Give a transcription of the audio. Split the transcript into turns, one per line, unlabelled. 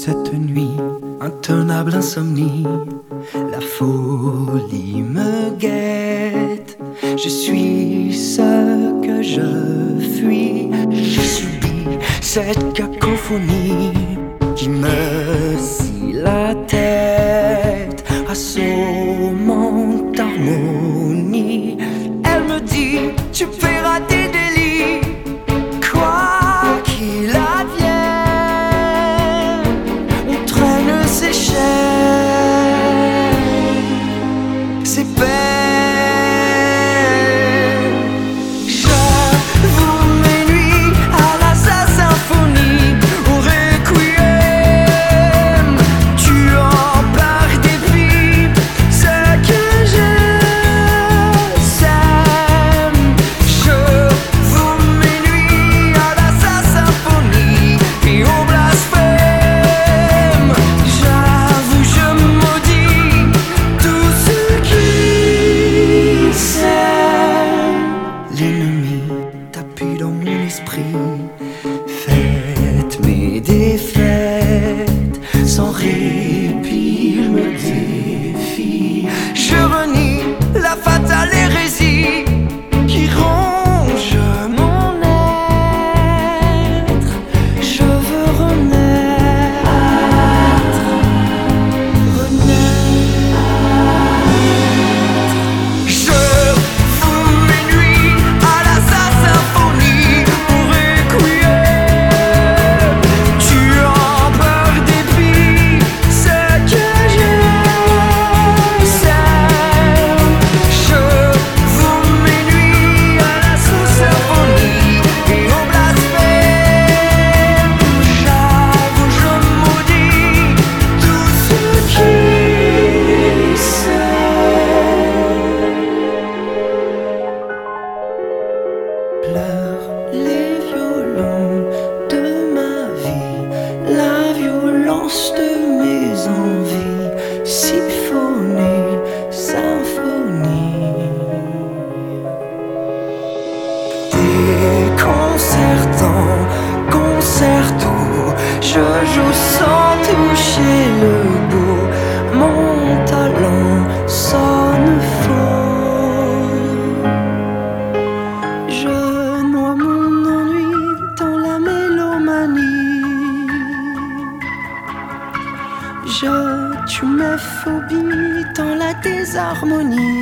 cette nuit, intenable insomnie, la folie me guette. Je suis ce que je fuis, je subis cette cacophonie qui me scie la tête, assommante harmonie. Elle me dit, tu paieras tes délits, quoi qu'il advienne, on traîne ses chaînes, ses peines. J'avoue mes nuits à la symphonie, au requiem, tuant par dépit ce que je sème. J'avoue mes nuits à la symphonie et au blasphème. J'avoue, je maudis tout ce qui s'aime. L'ennemi tapis dans mon esprit, faites mes défaites sans répit, il me défie. Je renie la fatale hérésie qui ronge mon être. Je veux renaître, Je fous mes nuits à la symphonie, au requiem, tuant par dépit ce que je sème. Je fous mes nuits à la symphonie et au blasphème. J'avoue, je maudis tout ce qui pleurent les violons de ma vie, la violence de mes envies, symphonie, symphonie. Déconcertant, concerto, je joue sans toucher le bout, mon talent sonne faux. Je noie mon ennui dans la mélomanie, je tue mes phobies dans la désharmonie.